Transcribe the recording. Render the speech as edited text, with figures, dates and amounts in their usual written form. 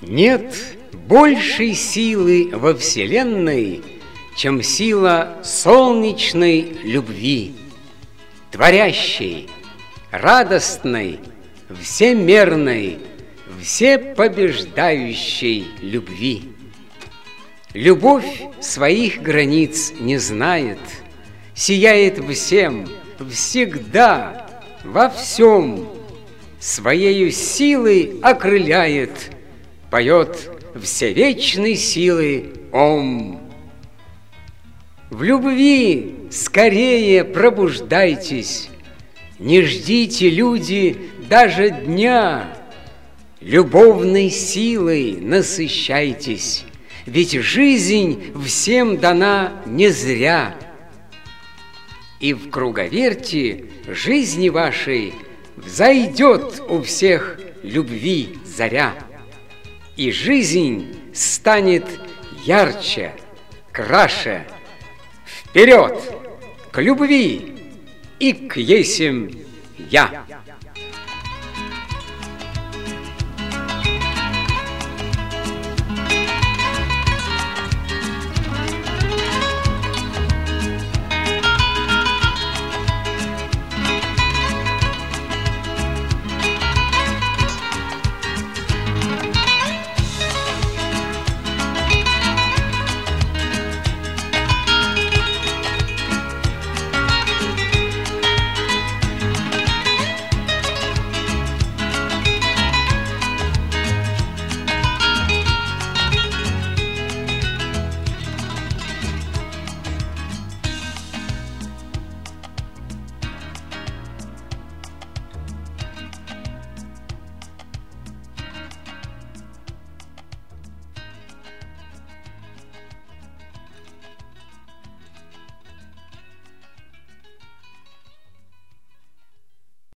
Нет большей силы во Вселенной, чем сила солнечной любви, творящей, радостной, всемерной, всепобеждающей любви. Любовь своих границ не знает, сияет всем, всегда, во всем, своею силой окрыляет, поет всевечной силы Ом. В любви скорее пробуждайтесь, не ждите, люди, даже дня, любовной силой насыщайтесь, ведь жизнь всем дана не зря. И в круговерти жизни вашей взойдет у всех любви заря, и жизнь станет ярче, краше. Вперед к любви и к есим я!